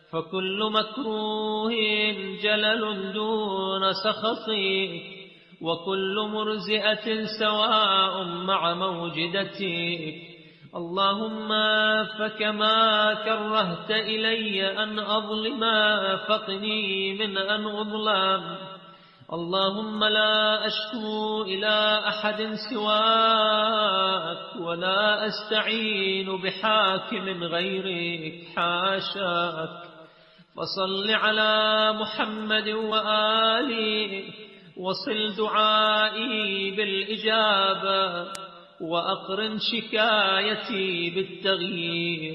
فكل مكروه جلل دون سخطك، وكل مرزئة سواء مع موجدتك. اللهم فكما كرهت إلي أن أظلم فقني من أن أظلم. اللهم لا أشكو إلى أحد سواك، ولا أستعين بحاكم غيرك، حاشاك. فصل على محمد وآله، وصل دعائي بالإجابة، وأقرن شكايتي بالتغيير.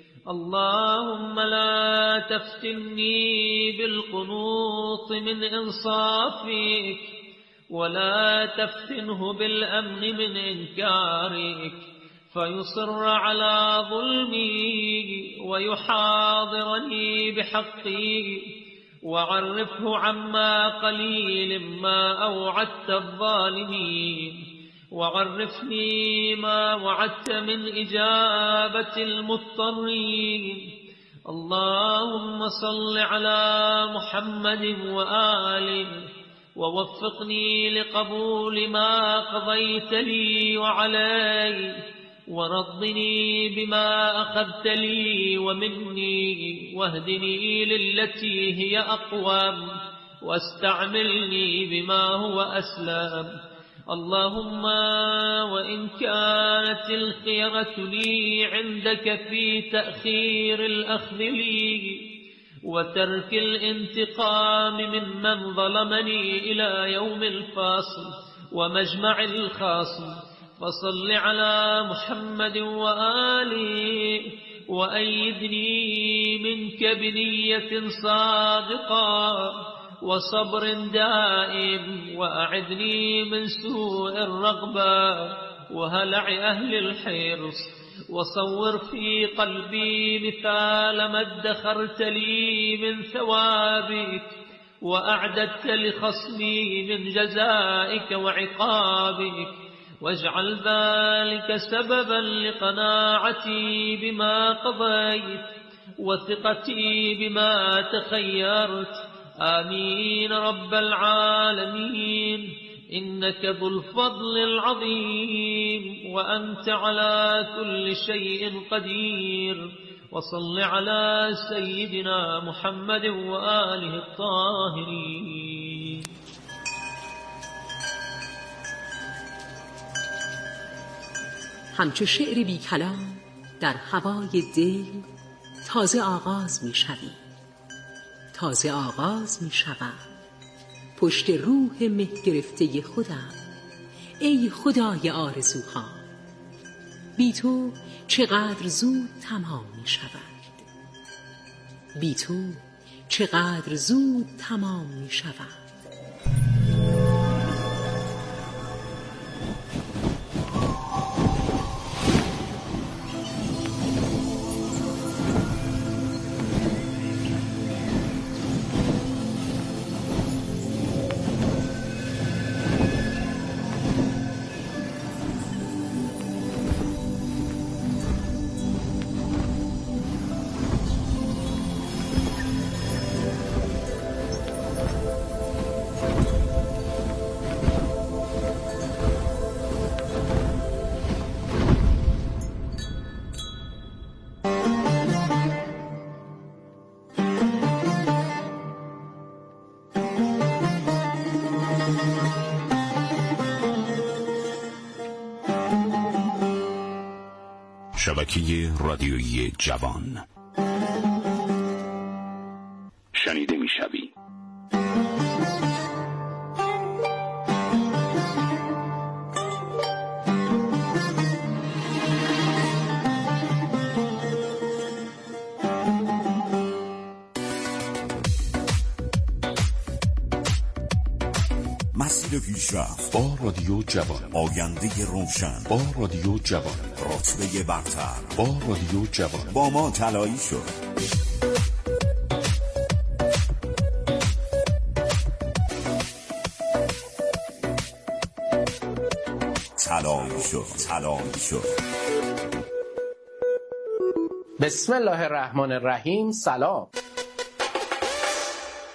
اللهم لا تفتني بالقنوط من إنصافك، ولا تفتنه بالأمن من إنكارك، فيصر على ظلمي ويحاضرني بحقي. وعرفه عما قليل ما أوعدت الظالمين، وعرفني ما وعدت من إجابة المضطرين. اللهم صل على محمد وآله، ووفقني لقبول ما قضيت لي وعلي، ورضني بما أخذت لي ومني، واهدني للتي هي أقوم، واستعملني بما هو أسلم. اللهم وإن كانت الخيرة لي عندك في تأخير الأخذ لي وترك الانتقام ممن ظلمني إلى يوم الفاصل ومجمع الخاصم، فصل على محمد وآله، وأيدني منك بنية صادقة وصبر دائم، وأعذني من سوء الرغبة وهلع أهل الحرص. وصور في قلبي مثال ما ادخرت لي من ثوابك وأعددت لخصمي من جزائك وعقابك، واجعل ذلك سببا لقناعتي بما قضيت وثقتي بما تخيرت. آمين رب العالمين، إنك ذو الفضل العظيم، وأنت على كل شيء قدير. وصل على سيدنا محمد وآله الطاهرين. همچو شعر بی کلام در هوای دل تازه آغاز می شوی، تازه آغاز می شوم پشت روح مه گرفته خودم. ای خدای آرزوها، بی تو چقدر زود تمام می شود، بی تو چقدر زود تمام می شود. شبکه رادیویی جوان شنیده می‌شوی. مسیر پیشرفت با رادیو جوان، آینده روشن با رادیو جوان، رتبه برتر با رادیو جوان، با ما طلایی شد. طلایی شد. بسم الله الرحمن الرحیم. سلام.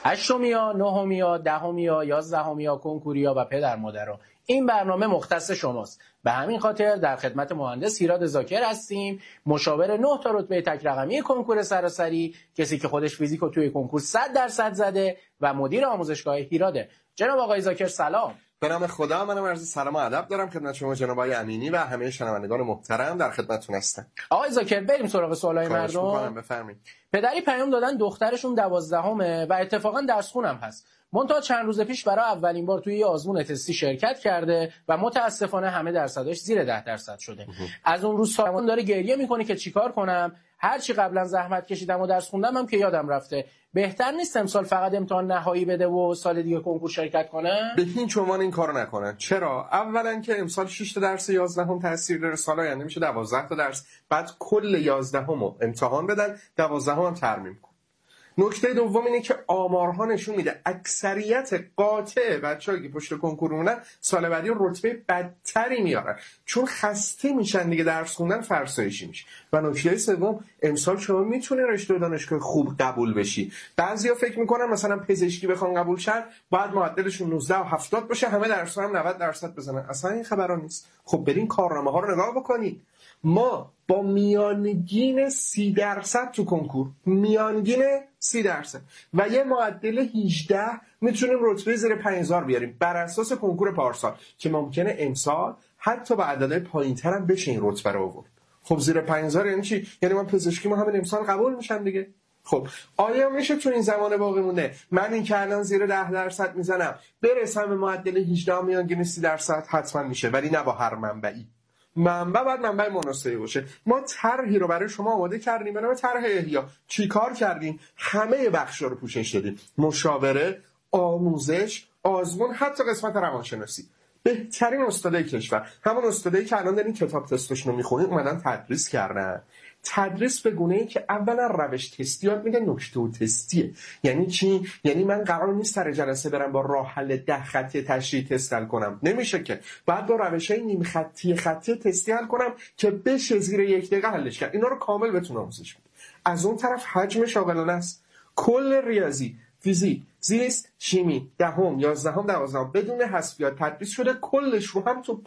هشتمیا، نهمیا، دهمیا، یازدهمیا کنکوریا و پدر مادرها، این برنامه مختص شماست. به همین خاطر در خدمت مهندس هیراد ذاکر هستیم، مشاور 9 تا رتبه تک رقمی کنکور سراسری، کسی که خودش فیزیک رو توی کنکور 100% زده و مدیر آموزشگاه هیراده. جناب آقای ذاکر سلام. به نام خدا، منم عرض سلام و ادب دارم خدمت شما جناب آقای امینی و همه شنوندگان محترم در خدمتتون هستم. آقای ذاکر بریم سراغ سوالای مردم. بفرمایید. پدری پیام دادن دخترشون 12مه و اتفاقا درس خونم هست. منتها چند روز پیش برای اولین بار توی آزمون تستی شرکت کرده و متاسفانه همه درصداش زیر 10% شده. از اون روز سالمون داره گریه میکنه که چیکار کنم؟ هرچی قبلا زحمت کشیدم و درس خوندم هم که یادم رفته. بهتر نیست امسال فقط امتحان نهایی بده و سال دیگه کنکور شرکت کنه؟ به هیچ عنوان این کارو نکنن. چرا؟ اولا که امسال 6 تا درس 11 تاثیر داره، سال آینده میشه 12 تا درس، بعد کل 11 رو امتحان بدن، 12 هم ترمیم کن. نکته دوم اینه که آمارها نشون میده اکثریت قاطع بچه‌ها که پشت کنکور مونن سال بعدی رتبه بدتری میارن، چون خسته میشن دیگه، درس خوندن فرسایشی میشه. و نکته سوم، امسال شما میتونی رشته دانشگاه خوب قبول بشی. بعضیا فکر میکنن مثلا پزشکی بخوان قبول شن باید معدلشون 19 و 70 باشه، همه درس‌ها هم 90% بزنن. اصلا این خبرا نیست. خب برین کارنامه‌ها رو نگاه بکنید. ما با میانگین 30% تو کنکور، میانگین 30% و یه معدل 18 میتونیم رتبه زیر 5000 بیاریم بر اساس کنکور پارسال، که ممکنه امسال حتی با عددهای پایین‌تر هم بشه این رتبه رو آورد. خب زیر 5000 یعنی چی؟ یعنی من پزشکی ما همین امسال قبول میشم دیگه. خب آیا میشه تو این زمان باقی مونده من این که الان زیر 10% میزنم برسم به معدل 18 میانگین 30%؟ حتما میشه، ولی نه با هر منبعی. منبع باید منبع مناسبی باشه. ما طرحی رو برای شما آماده کردیم به نام طرح احیا. چیکار کردیم؟ همه بخشا رو پوشش دادیم: مشاوره، آموزش، آزمون، حتی قسمت روانشناسی. بهترین استادای کشور، همون استادایی که الان دارین کتاب تستشون رو میخونین، اومدن تدریس کردن. تدریس به گونه‌ای که اولا روش تستی یاد میده، نکته و تستیه. یعنی چی؟ یعنی من قرار نیست سر جلسه برم با راه حل 10 خطی تشریح تست حل کنم، نمیشه که. بعد با روش‌های نیم خطی تستی حل کنم که بشه زیر 1 دقیقه حلش کرد. اینا رو کامل بتونم آموزش بدم. از اون طرف حجم شاغلانه است. کل ریاضی، فیزیک، زیست، شیمی، 10ام، 11ام، 12ام بدون حذفیات تدریس شده، کلش رو هم تو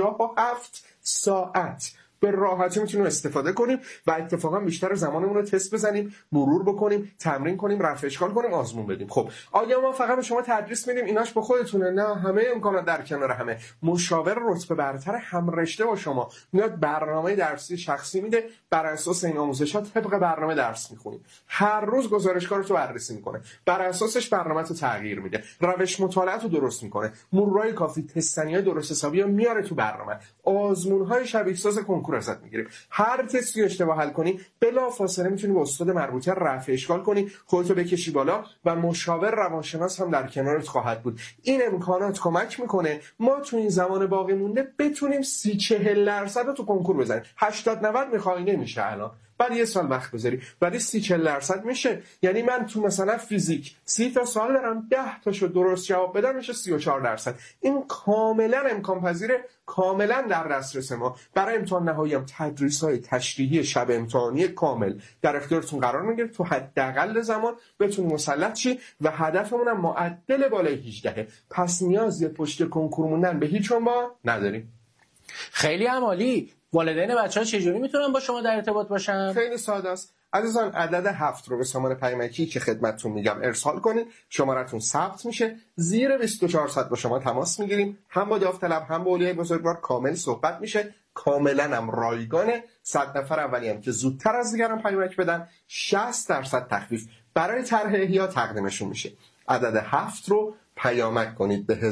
57 ساعت به راحتی میتونیم استفاده کنیم و اتفاقا بیشتر زمانمون رو تست بزنیم، مرور بکنیم، تمرین کنیم، رفع اشکال کنیم، آزمون بدیم. خب آیا ما فقط به شما تدریس میدیم ایناش به خودتونه؟ نه، همه امکانات در کنار همه. مشاور رتبه برتر هم رشته با شما میاد برنامه درسی شخصی میده، بر اساس این آموزشات طبق برنامه درس میخونیم. هر روز گزارشگار رو بررسی میکنه، بر اساسش برنامه رو تغییر میده، روش مطالعه رو درست میکنه، مرورای کافی، تستنیای درست حسابی رو میاره تو برنامه، آزمون‌های شبیه ساز کنکور ازت میگیریم. هر تستی اشتباه حل کنی بلافاصله میتونی با استاد مربوطه رفع اشکال کنی، خودتو بکشی بالا و مشاور روانشناس هم در کنارت خواهد بود. این امکانات کمک میکنه ما تو این زمان باقی مونده بتونیم 30-40% رو تو کنکور بزنیم. 80-90 میخوای نمیشه الان، بعد یه سال وقت بذاری، بعد 30-40% میشه. یعنی من تو مثلا فیزیک 30 تا سال دارم، 10 تاشو درست جواب بدم میشه 34%. این کاملا امکان پذیره، کاملا در دسترس ما. برای امتحان نهایی هم تدریس‌های تشریحی شب امتحانی کامل در اختیارتون قرار میگیره، تو حداقل زمان بتونید مسلط شی و هدفمون هم معدل بالای 18. پس نیازی پشت کنکور موندن به هیچ عنوان نداریم. خیلی عالی. والدین بچه‌ها چجوری میتونن با شما در ارتباط باشن؟ خیلی ساده است. عزیزان عدد 7 رو به سامان پیامکی که خدمتتون میگم ارسال کنید، شمارتون ثبت میشه، زیر 24 ساعت با شما تماس میگیریم، هم با داوطلب هم با اولیای بزرگوار کامل صحبت میشه، کاملا هم رایگانه. 100 نفر اولی هم که زودتر از دیگران پیامک بدن 60% تخفیف برای طرح احیا تقدیمشون میشه. عدد 7 رو پیامک کنید به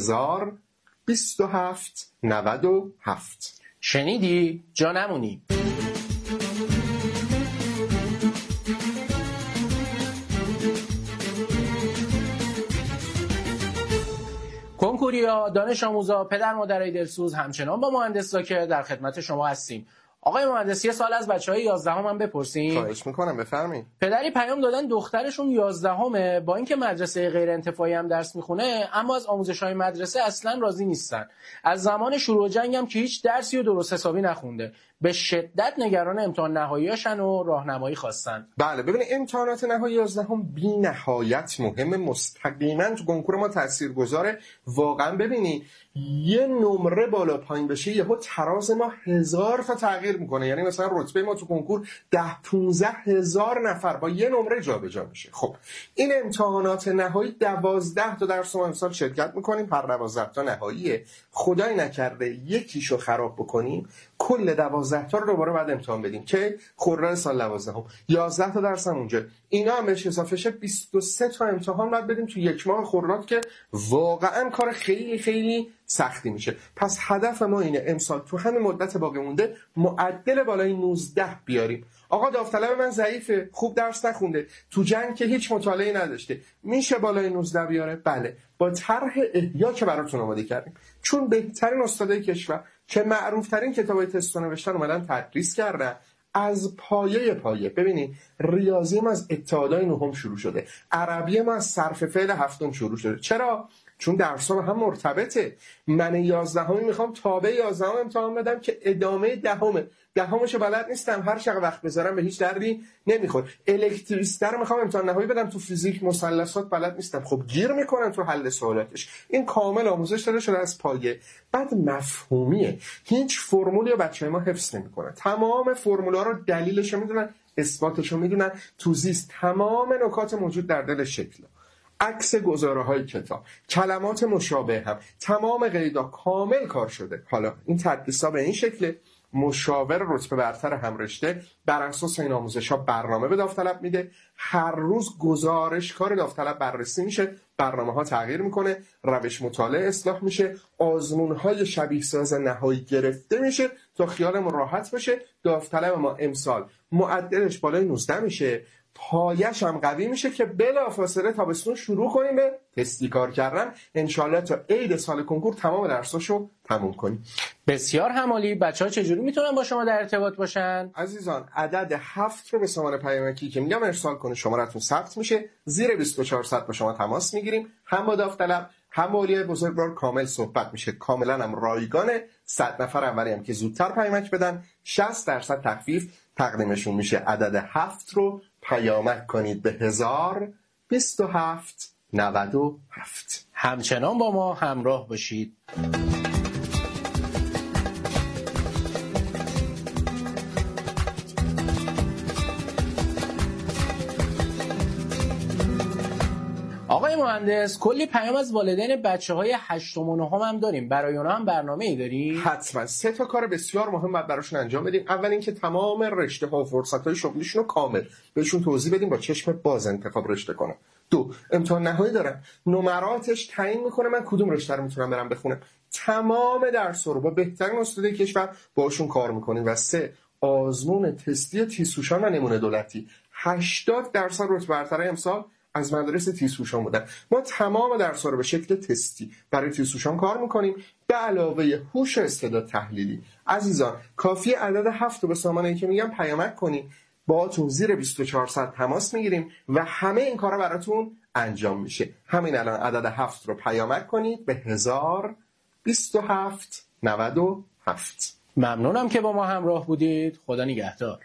102797. شنیدی؟ جا نمونی. کنکوریا، دانش آموزا، پدر مادرای دلسوز، همچنان با مهندس ذاکر در خدمت شما هستیم. آقای مهندس یه سوال از بچهای 11 هم بپرسیم؟ خواهش میکنم، بفرمایید. پدری پیام دادن دخترشون 11 با اینکه مدرسه غیر انتفاعی هم درس میخونه، اما از آموزش‌های مدرسه اصلا راضی نیستن. از زمان شروع جنگ هم که هیچ درسی رو درست حسابی نخونده. به شدت نگران امتحان نهاییاشن و راهنمایی خواستن. بله ببینید امتحانات نهایی 11 بی نهایت مهم، مستقیما تو کنکور ما تاثیرگذاره. واقعا ببینید یه نمره بالا پایین بشه یهو تراز ما 1000 تا تغییر میکنه. یعنی مثلا رتبه ما تو کنکور 10-15 هزار نفر با یه نمره جابجا میشه. خب این امتحانات نهایی 12 تا درس ما امسال شرکت میکنیم، هر 12 تا نهاییه. خدای نکرده یکیشو خراب بکنیم کل 12 تا رو دوباره بعد امتحان بدیم که خرداد سال 12، 11 تا درس هم اونجا. اینا هم بهش اضافه شه 23 تا امتحان بعد بدیم تو یک ماه خرداد که واقعا کار خیلی خیلی سختی میشه. پس هدف ما اینه امسال تو همین مدت باقی مونده معدل بالای 19 بیاریم. آقا داوطلب من ضعیفه، خوب درس نخونده، تو جنگ که هیچ مطالعه‌ای نداشته، میشه بالای 19 بیاره؟ بله، با طرح احیا که براتون آماده کردیم. چون بهترین استادای کشور که معروف‌ترین کتابای تست نوشتن اومدن تدریس کردن از پایه. ببینید ریاضی ما از ابتدای نهم شروع شده، عربی ما از صرف فعل هفتم شروع شده. چرا؟ چون درس‌ها با هم مرتبطه. من 11 میخوام تابع 11 امتحان بدم که ادامه دهمش بلد نیستم، هر چقدر وقت بذارم به هیچ دردی نمیخوره. الکتریسیته رو میخوام امتحان نهایی بدم، تو فیزیک مثلثات بلد نیستم، خب گیر میکنن تو حل سوالاتش. این کامل آموزش داده شده از پایه. بعد مفهومیه، هیچ فرمولی رو بچه‌های ما حفظ نمیکنن، تمام فرمول‌ها رو دلیلش رو میدونن، اثباتش رو میدونن، تو زیست تمام نکات موجود در دل شکل، عکس گزاره‌های کتاب، کلمات مشابه هم، تمام قیدا کامل کار شده. حالا این تدریس‌ها به این شکل، مشاور رتبه برتر هم رشته بر اساس این آموزش‌ها برنامه به داوطلب میده، هر روز گزارشکار داوطلب بررسی میشه، برنامه‌ها تغییر میکنه، روش مطالعه اصلاح میشه، آزمون‌های شبیه ساز نهایی گرفته میشه تا خیالمون راحت بشه. داوطلب ما امسال معدلش بالای 19 میشه، پایش هم قوی میشه که بلافاصله تابستون شروع کنیم به تستی کار کردن. انشالله تا عید سال کنکور تمام درساشو تموم کنیم. بسیار همالی. بچه‌ها چجوری میتونن با شما در ارتباط باشن؟ عزیزان عدد 7 رو به سامان پیامکی که میگم ارسال کنید، شمارتون ثبت میشه، زیر 2400 با شما تماس میگیریم، هم با داوطلب هم با اولیای بزرگوار کامل صحبت میشه، کاملا هم رایگانه. 100 نفر اولی هم که زودتر پیامک بدن 60% تخفیف تقدیمشون میشه. عدد 7 رو پیامک کنید به 102797. همچنان با ما همراه باشید. آقای مهندس، کلی پیام از والدین بچه‌های 8 و 9 هم داریم. برای اونها هم برنامه‌ای داری؟ حتما 3 تا کار بسیار مهم باید براشون انجام بدیم. اول اینکه تمام رشته‌ها و فرصت‌های شغلیشون رو کامل بهشون توضیح بدیم، با چشم باز انتخاب رشته کنن. 2 امتحان نهایی دارن، نمراتش تعیین میکنه من کدوم رشته رو میتونم برم بخونم. تمام درس‌ها رو با بهترین استادای کشور باشون کار میکنیم. و 3 آزمون تستی تیزهوشان و نمونه دولتی. 80% رتبه برتر امسال از مدارس تیزهوشان بودن. ما تمام درس‌ها رو به شکل تستی برای تیزهوشان کار میکنیم، به علاوه هوش و استعداد تحلیلی. عزیزان کافی عدد 7 رو به سامانه‌ای که میگم پیامک کنیم، باهاتون زیر 2400 تماس میگیریم و همه این کارا براتون انجام میشه. همین الان عدد 7 رو پیامک کنید به 102797. ممنونم که با ما همراه بودید. خدا نگهدار.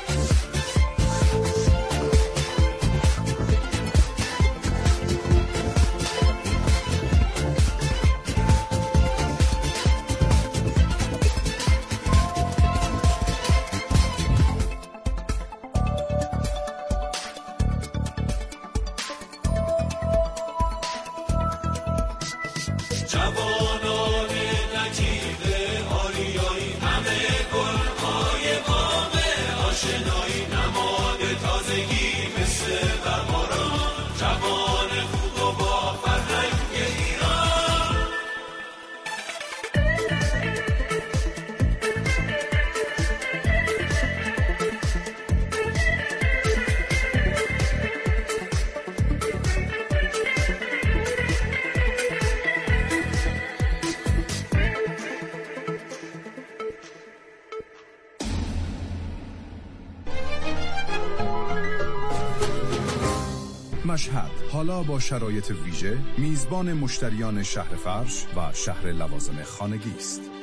مشهد حالا با شرایط ویژه میزبان مشتریان شهر فرش و شهر لوازم خانگی است.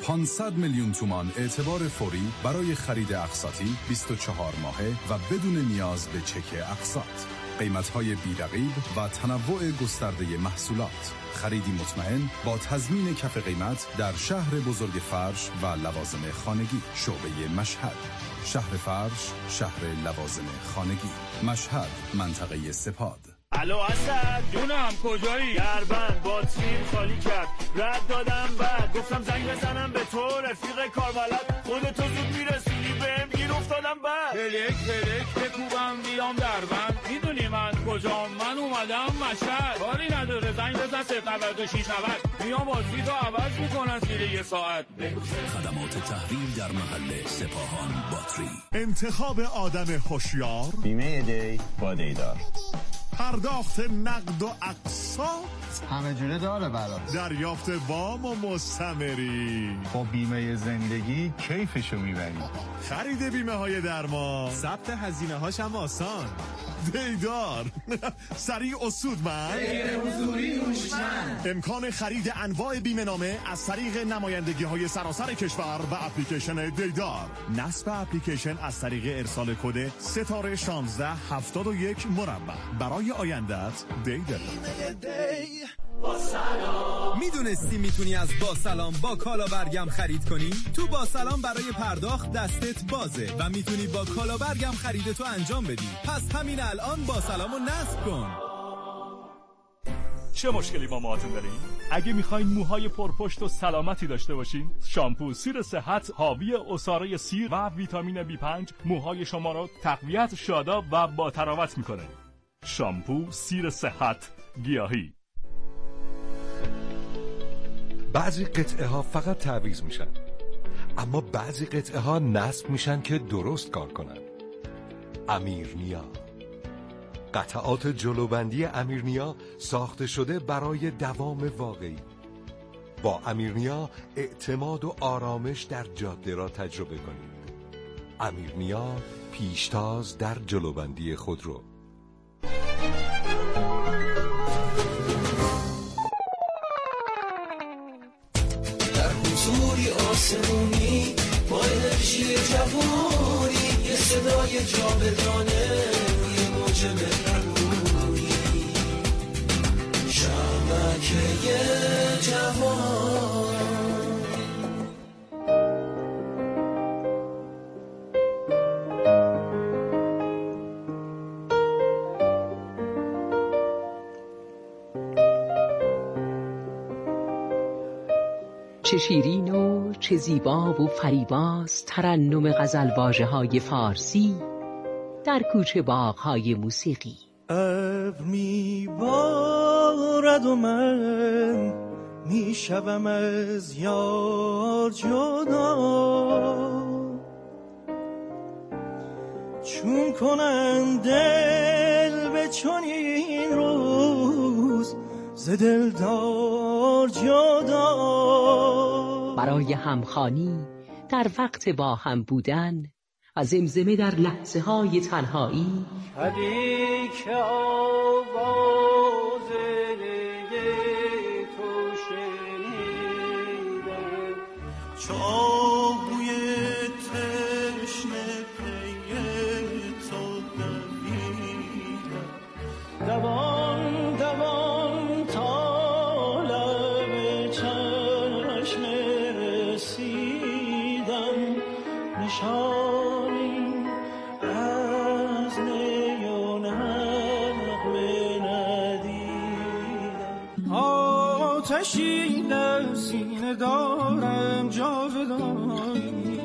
500 میلیون تومان اعتبار فوری برای خرید اقساطی 24 ماهه و بدون نیاز به چک اقساط. قیمت‌های بی‌رقیب و تنوع گسترده محصولات. خریدی مطمئن با تضمین کف قیمت در شهر بزرگ فرش و لوازم خانگی. شعبه مشهد. شهر فرش، شهر لوازم خانگی. مشهد، منطقه سپاد. الو اسد، جونم کجایی؟ دربند باتریم خالی کرد، رد دادم بعد گفتم زنگ بزنم به تو رفیق کاربلد، خودتو زود میرسونی بهم گیر افتادم بعد هلک بکوبم بیام دربند، میدونی من کجام؟ من اومدم مشهد، کاری نداره زنگ بزن 09690 میام بازی تو عوض میکنن زیر یه ساعت. خدمات تحویل در محل سپاهان باتری. انتخاب آدم هوشیار، بیمه دی با دیدار، پرداخت نقد و اقساط، همه جوره داره برات، دریافت وام و مستمری. با بیمه زندگی کیفشو میبری. خرید بیمه های درمان، ثبت هزینه هاش هم آسان. دیدار سریع و سودمند، حضوری هوشمند. امکان خرید انواع بیمه نامه از طریق نمایندگی های سراسر کشور و اپلیکیشن دیدار. نصب اپلیکیشن از طریق ارسال کد ستاره 1671 مربع. برای آیندت دیدار. میدونستی میتونی از با سلام با کالا برگم خرید کنی؟ تو با سلام برای پرداخت دستت بازه و میتونی با کالا برگم خریدتو انجام بدی. پس همین الان با سلامو نصب کن. چه مشکلی با موهاتون دارین؟ اگه میخواین موهای پرپشت و سلامتی داشته باشین، شامپو سیر صحت حاوی عصاره سیر و ویتامین B5 موهای شما رو تقویت، شاداب و با تراوت میکنه. شامپو سیر صحت گیاهی. بعضی قطعه ها فقط تعویض میشن، اما بعضی قطعه ها نصب میشن که درست کار کنن. امیرنیا، قطعات جلوبندی امیرنیا ساخته شده برای دوام واقعی. با امیرنیا اعتماد و آرامش در جاده را تجربه کنید. امیرنیا، پیشتاز در جلوبندی خودرو. حضوری آسمونی با انرژی جوانی، یه صدای جاودانه، یه موج مهربونی، شبکه جوان. چه شیرین و چه زیبا و فریباست ترنم غزل واژه‌های فارسی در کوچه باغ‌های موسیقی. ابر میبارد و من میشوم از یار جدا، چون کنم دل به چنین روز ز دلدار جدا. برای همخوانی در وقت با هم بودن و زمزمه در لحظه های تنهایی، شبی که آواز تو شنیدم، چو آهوی تشنه پی تو دویدم، دوان دوان تا لب چشم رسیدم، نشانی از نی و نغمه ندیدم. آتشی در سینه دارم جاودانی،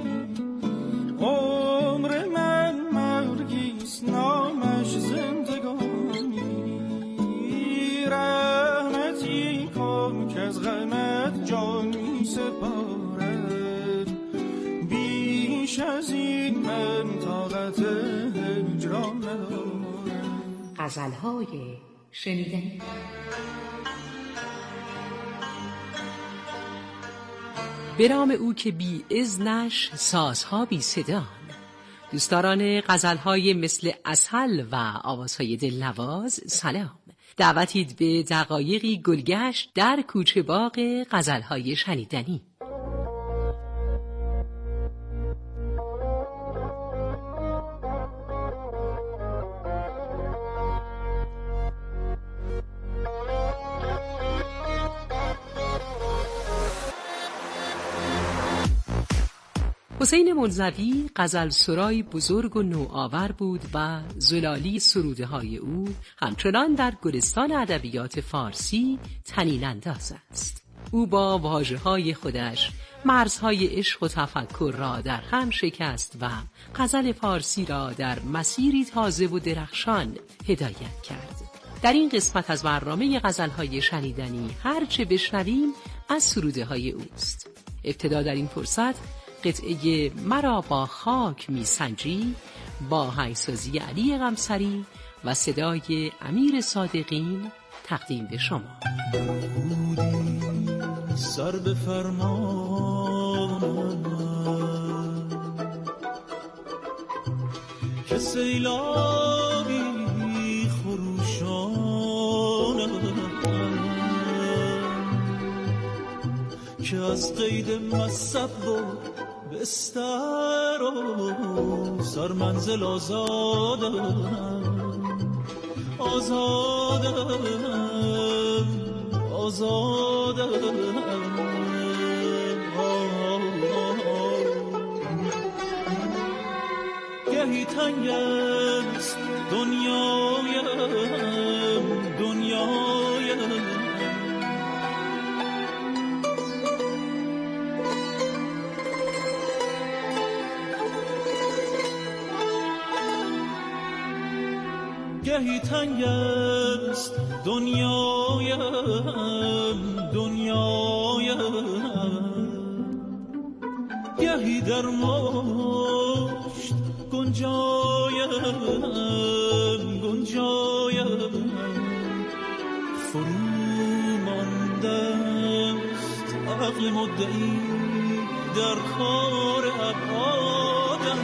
عمر من مرگیست نامش زندگانی، رحمتی کن که از غمت جان می سپارد، بیش از این من طاقت هجران ندارم. غزل‌های شنیدنی. به نام او که بی اذنش سازها بی صدان. دوستداران غزل‌های مثل عسل و آوازهای دلنواز، سلام. دعوتید به دقایقی گلگشت در کوچه باغ غزل‌های شنیدنی. حسین منزوی غزل سرای بزرگ و نوآور بود و زلالی سروده های او همچنان در گلستان ادبیات فارسی طنین انداز است. او با واژه های خودش مرزهای عشق و تفکر را در هم شکست و غزل فارسی را در مسیری تازه و درخشان هدایت کرد. در این قسمت از برنامه غزل‌های شنیدنی هرچه بشنویم از سروده های اوست. ابتدا در این فرصت قطعه مرا با خاک می سنجی با آهنگسازی علی قمصری و صدای امیر صادقین تقدیم به شما. سر به فرمان که سیلابی خروشان که از قید مصب و بستر و سرمنزل آزادم گهی تنگ است دنیایم گهی تنگ است دنیایم گهی در مشت گنجایم فرو مانده است عقل مدعی در خار ابعادم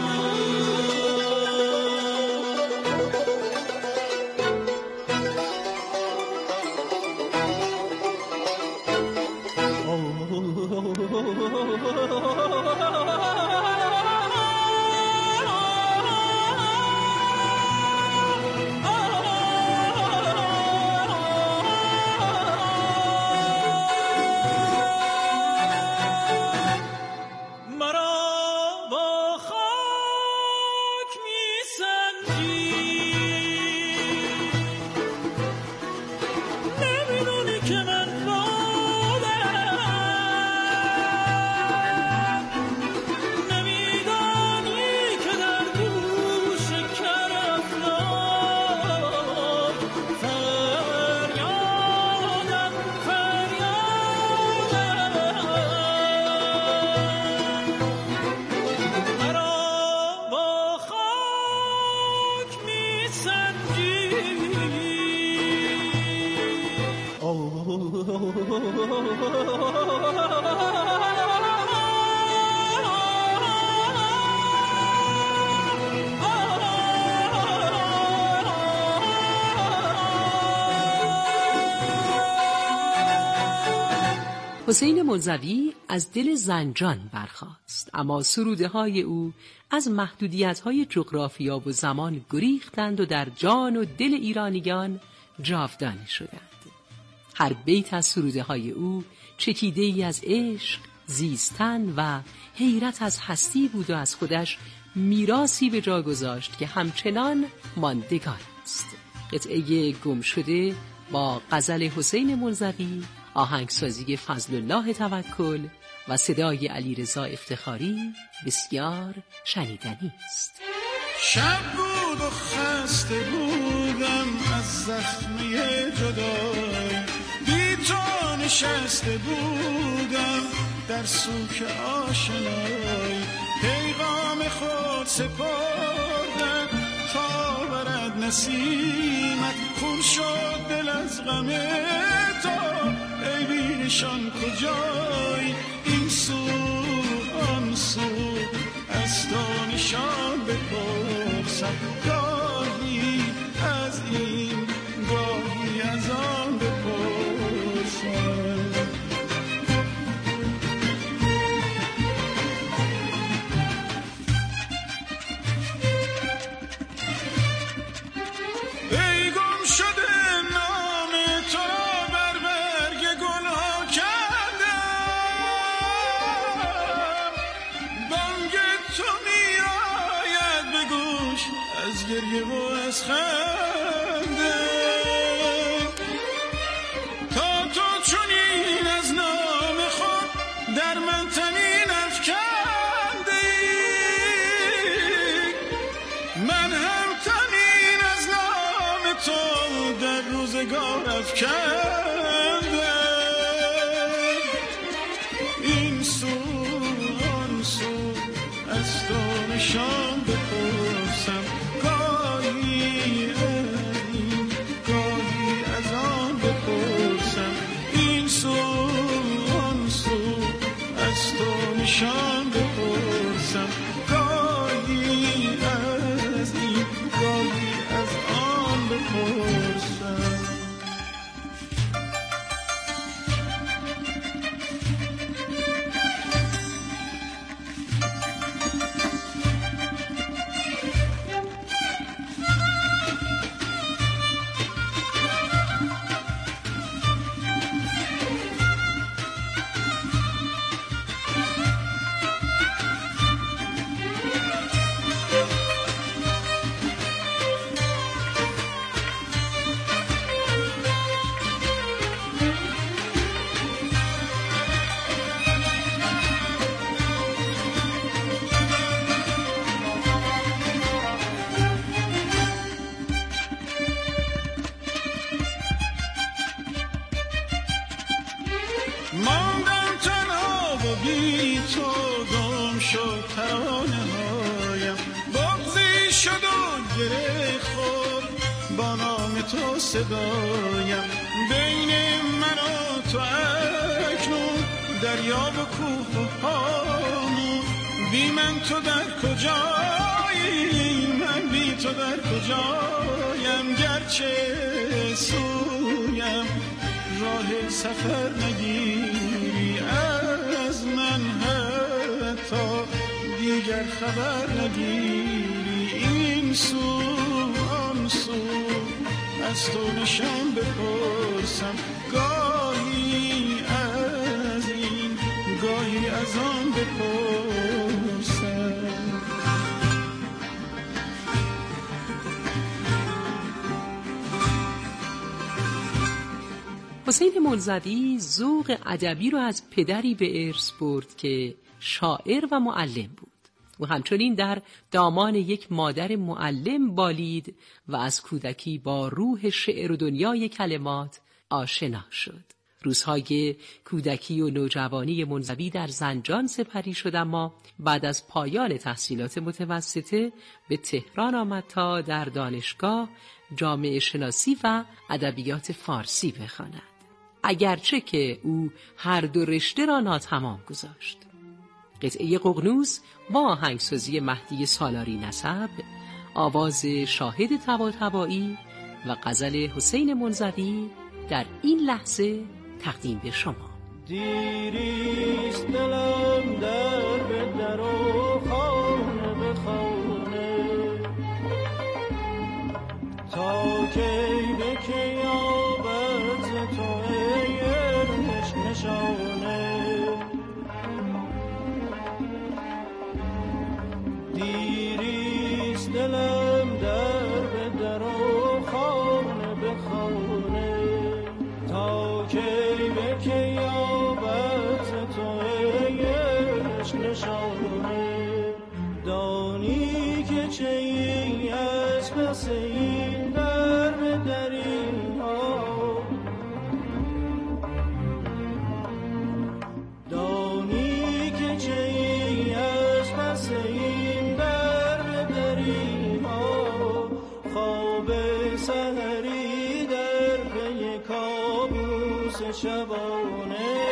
حسین منزوی از دل زنجان برخاست، اما سروده های او از محدودیت های جغرافیا و زمان گریختند و در جان و دل ایرانیان جاودانه شدند. هر بیت از سروده های او چکیده ای از عشق، زیستن و حیرت از هستی بود و از خودش میراثی به جا گذاشت که همچنان ماندگار است. قطعه گم شده با غزل حسین منزوی، آهنگسازی فضل الله توکل و صدای علیرضا افتخاری بسیار شنیدنی است. شب بود و خسته بودم از زخمی جدایی، بی تو نشسته بودم در سوک آشنایی، پیغام خود سپردم تا برد نسیمت، خون شد دل از غم تو، ای بی نشان کجایی، این سو آن سو از تو نشان بپرسم، گاهی از این گاهی از آن بپرسم. ای گم شده نام تو بر برگ گلها کردم، گریه و از خنده، تا تو چنین از نام خود در من طنین افکنده، من هم طنین از نام تو در روزگار افکنده. این سو آن سو از تو نشان بپرسم، گاهی گاهی از آن بپرسم. این سو آن سو از تو نشان بپرسم، گاهی از این گاهی از آن بپرسم. ماندم تنها و بی تو گم شد ترانه هایم، بغضی شد و گره خورد با نام تو صدایم. بین من و تو اکنون دریا و کوه و هامون، بی من تو در کجایی، من بی تو در کجایم. گرچه سویم راه سفر نگیری از من، حتی دیگر خبر نگیری. این سو آن سو از تو نشان بپرسم، گاهی از این گاهی از آن بپرسم. حسین منزوی ذوق ادبی رو از پدری به ارث برد که شاعر و معلم بود. او همچنین در دامان یک مادر معلم بالید و از کودکی با روح شعر و دنیای کلمات آشنا شد. روزهای کودکی و نوجوانی منزوی در زنجان سپری شد، اما بعد از پایان تحصیلات متوسطه به تهران آمد تا در دانشگاه جامعه شناسی و ادبیات فارسی بخواند. اگرچه که او هر دو رشته را ناتمام گذاشت. قطعه ققنوس با آهنگسازی مهدی سالاری نسب، آواز شاهد طباطبایی و غزل حسین منزوی در این لحظه تقدیم به شما. دیریست دلم در به در و خانه به خانه، تا کی به کی یابد ز تو ای عشق نشانه. دیریست دلم در به در و خانه به خانه، تا کی به کی یابد ز تو ای عشق نشانه. دانی که چه ای از پس این در به درین ها، دانی که چه ای از پس این در به درین ها. خواب سحری در پی کابوس شبانه،